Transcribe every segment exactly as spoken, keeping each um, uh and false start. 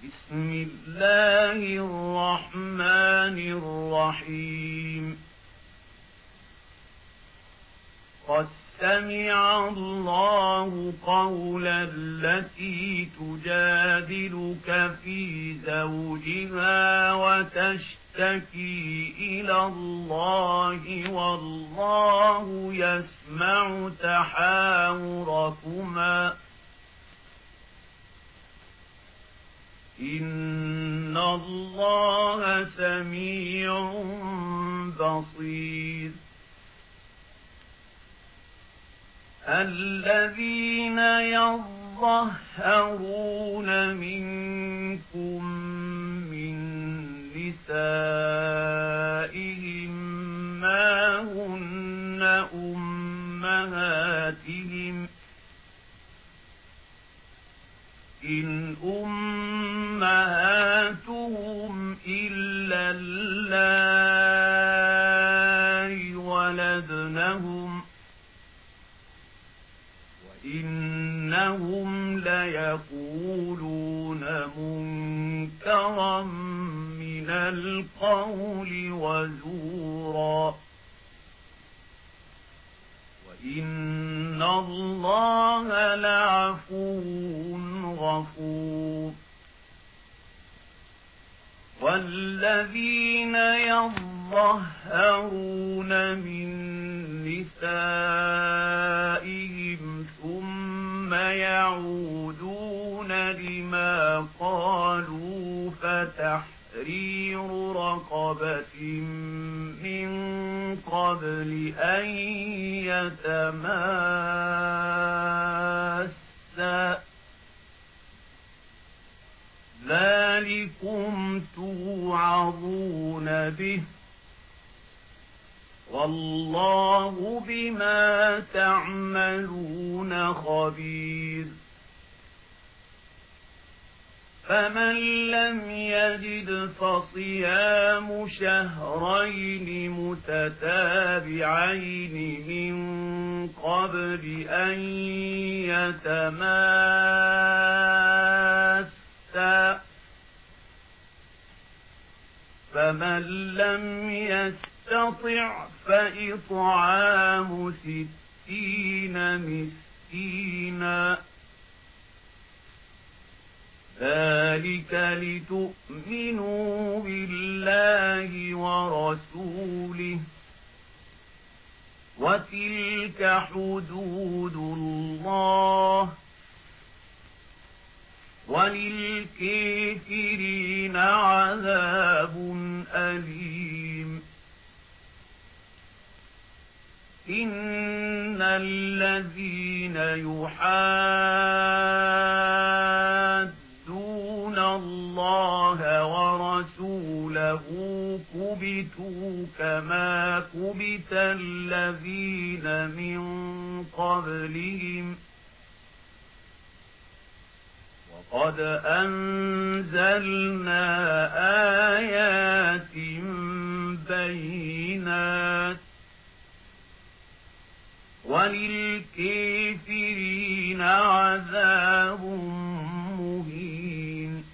بسم الله الرحمن الرحيم قد سمع الله قول التي تجادلك في زوجها وتشتكي إلى الله والله يسمع تحاوركما إن الله سميع بصير الذين يظهرون منكم من نسائهم ما هن أمهاتهم إن أمهاتهم إلا اللائي ولدنهم وإنهم ليقولون منكرا من القول وزورا وإن الله لعفو غفور والذين يظهرون من نسائهم ثم يعودون لما قالوا فتحرير رقبة من قبل أن يتماسا ذلكم توعظون به والله بما تعملون خبير فمن لم يجد فصيام شهرين متتابعين من قبل أن يتماسا فمن لم يستطع فإطعام ستين مسكينا ذلك لتؤمنوا بالله ورسوله وتلك حدود الله وللكافرين عذاب أليم إن الذين يحادون الله ورسوله كبتوا كما كبت الذين من قبلهم وقد أنزلنا آيات بينات وللكافرين عذاب مهين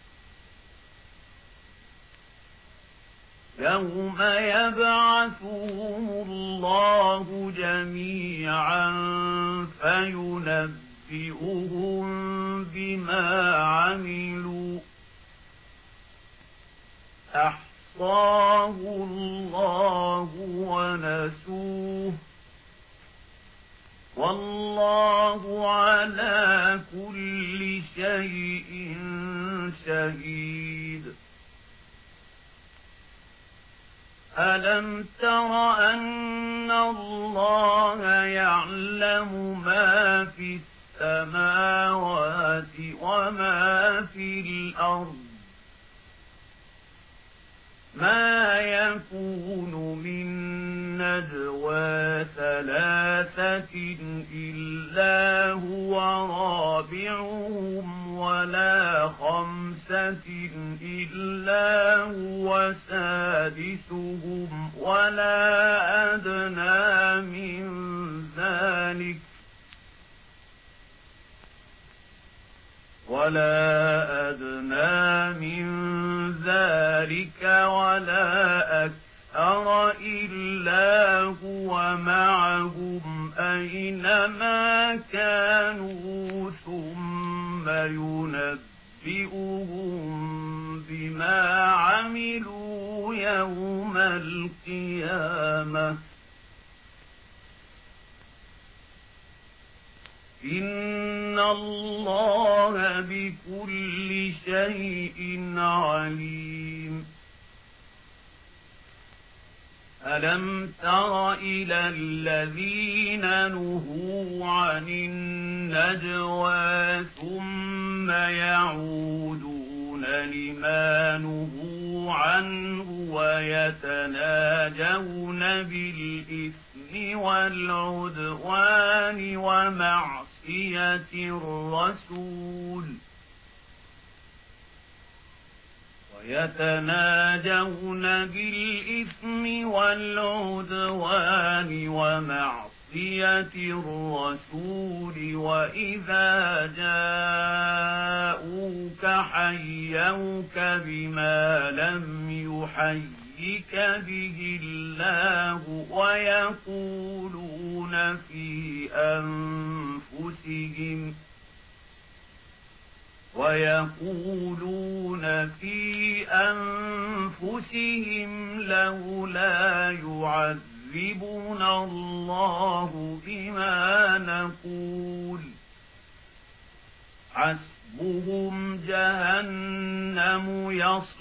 يوم يبعثهم الله جميعا فينبئهم بما عملوا أحصاه الله ونسوه والله على كل شيء شهيد ألم تر أن الله يعلم ما في السماوات وما في الأرض ما يكون من نجوى ثلاثة إلا هو رابعهم ولا خمسة إلا هو سادسهم ولا أدنى من ذلك ولا أدنى من ذلك ولا أكثر إلا هو معهم أينما كانوا ثم ينبئهم بما عملوا يوم القيامة إن الله بكل شيء عليم ألم تر إلى الذين نهوا عن النجوى ثم يعودون لما نهوا عنه ويتناجون بالإثم والعدوان ومعصية الرسول ويتناجون بالإثم والعدوان ومعصية الرسول وإذا جاءوك حيوك بما لم يحيك به الله ويقولون في أنفسهم ويقولون في أنفسهم لولا يعذبنا الله بما نقول حسبهم جهنم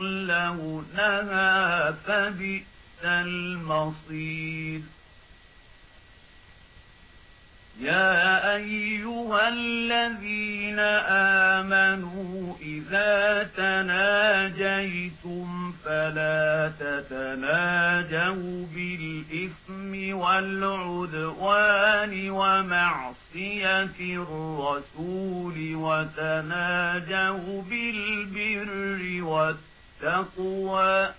يصلونها فبئس المصير يا أيها الذين آمنوا إذا تناجيتم فلا تتناجوا بالإثم والعدوان ومعصية الرسول وتناجوا بالبر والتقوى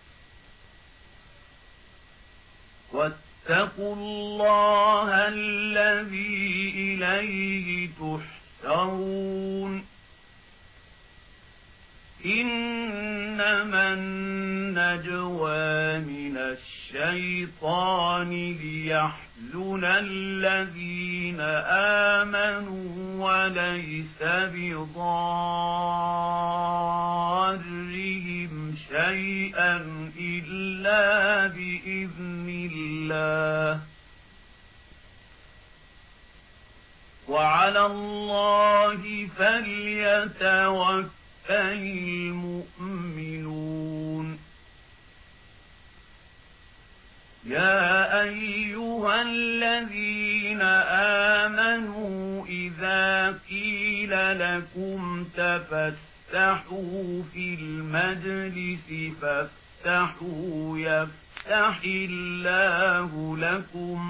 واتقوا الله الذي إليه تحشرون إنما النجوى من الشيطان ليحزن الذين آمنوا وليس بضارهم شيئا إلا بإذن الله وعلى الله فليتوكل المؤمنون يا أيها الذين آمنوا إذا قيل لكم تفسحوا في المجلس فافسحوا يفسح الله لكم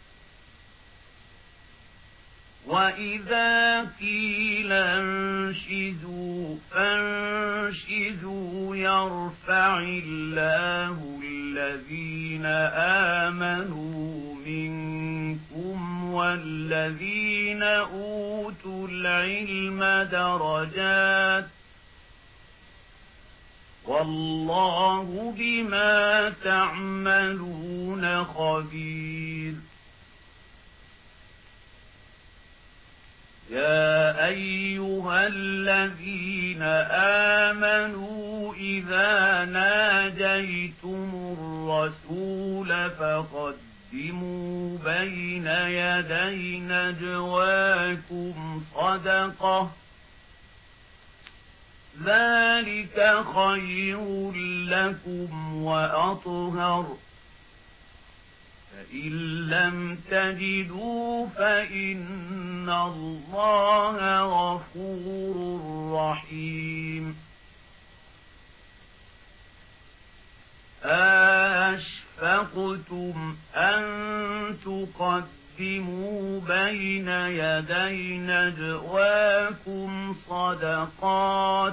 وإذا قيل انشزوا فانشزوا يرفع الله الذين آمنوا منكم والذين أوتوا العلم درجات والله بما تعملون خبير يا أيها الذين آمنوا إذا ناجيتم الرسول فقدموا بين يدي نجواكم صدقة ذلك خير لكم وأطهر فإن لم تجدوا فإن الله غفور رحيم أَأَشْفَقْتُمْ أَن تُقَدِّمُوا بَيْنَ يَدَيْ نَجْوَاكُمْ صَدَقَاتٍ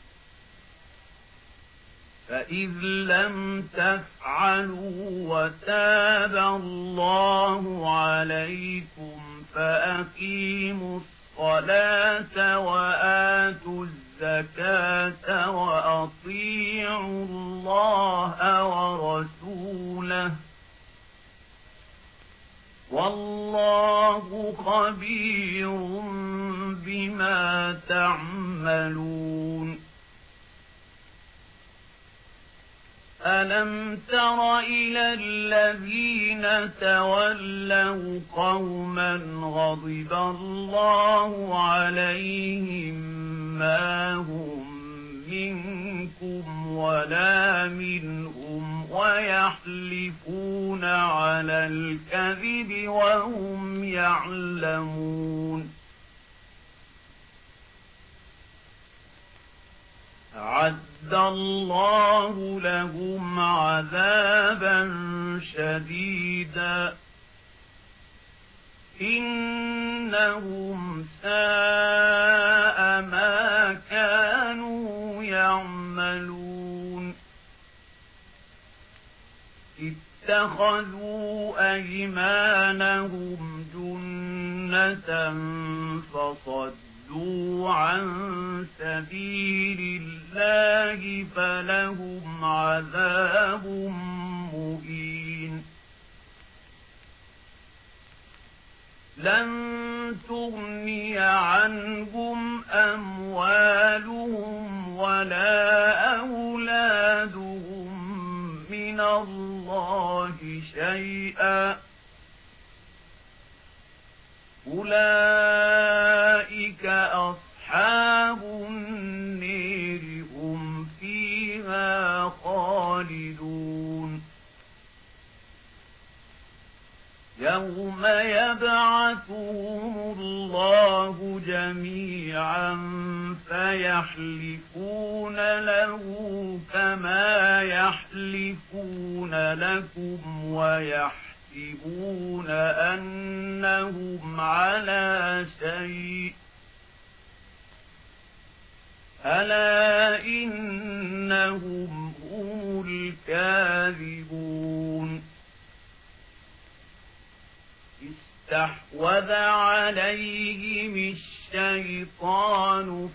فإذ لم تفعلوا وتاب الله عليكم فأقيموا الصلاة وآتوا الزكاة وأطيعوا الله ورسوله والله خبير بما تعملون ألم تر إلى الذين تولوا قوما غضب الله عليهم ما هم منكم ولا منهم ويحلفون على الكذب وهم يعلمون أعد الله لهم عذابا شديدا إنهم ساء ما كانوا يعملون اتخذوا أيمانهم جنة فصدوا عن سبيل الله فلهم عذاب مهين لن تغني عنهم أموالهم ولا أولادهم من الله شيئا أولئك أصحاب النير هم فيها خالدون يوم يبعثهم الله جميعا فيحلفون له كما يحلفون لكم ويحسبون أنهم على شيء ألا إنهم هم الكاذبون استحوذ عليهم الشيطان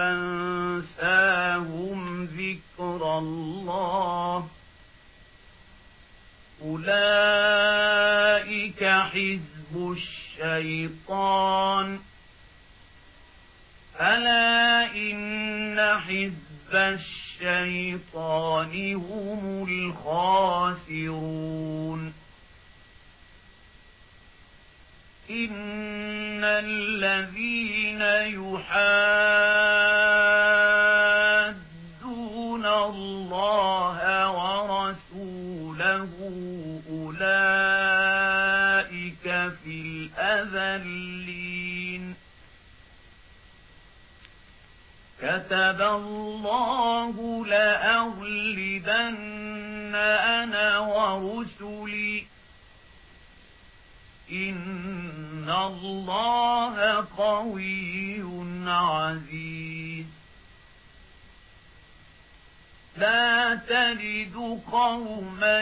فأنساهم ذكر الله أولئك حزب الشيطان ألا إن حزب الشيطان هم الخاسرون إن الذين يحادون الله ورسوله أولئك في الأذلين كتب الله لأغلبن أنا ورسلي إن الله قوي عزيز لا تجد قوما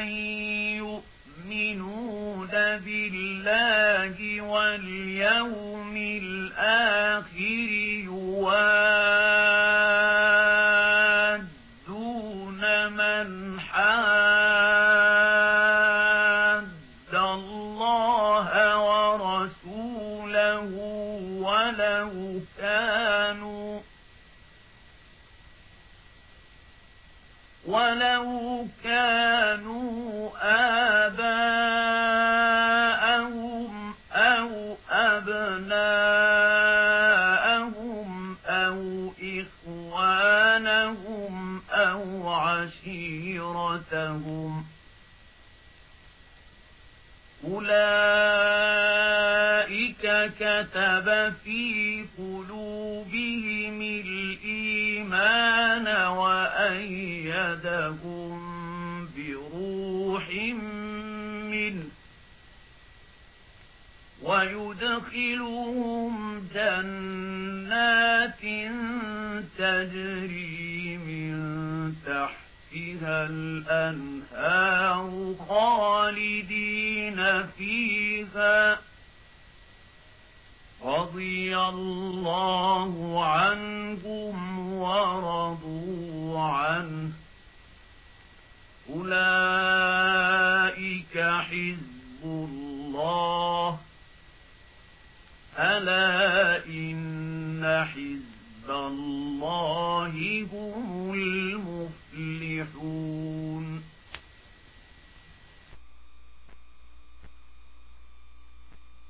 يؤمنون بالله واليوم الآخر يوادون من حاد الله ورسوله ولو كانوا ولو كانوا آباءهم أو أبناءهم أو إخوانهم أو عشيرتهم أولئك كتب في قلوبهم الإيمان وأيدهم بروح منه ويدخلهم جنات تجري من تحتها الأنهار خالدين فيها رضي الله عنهم ورضوا عنه أولئك حزب الله ألا إن حزب